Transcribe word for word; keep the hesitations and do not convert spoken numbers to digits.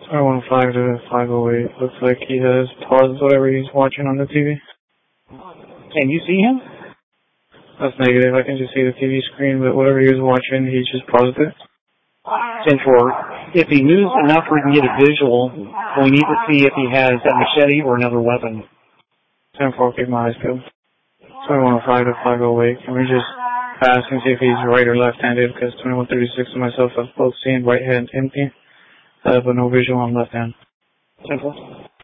I want five to five oh eight. Looks like he has paused whatever he's watching on the T V. Can you see him? That's negative. I can just see the T V screen, but whatever he was watching, he just paused it. ten four. If he moves enough we can get a visual, we need to see if he has a machete or another weapon. ten four, keep my eyes peeled. So I want five to five oh eight. Can we just pass and see if he's right or left-handed? Because twenty-one thirty-six and myself have both seen right hand empty, uh, but no visual on left hand. ten four.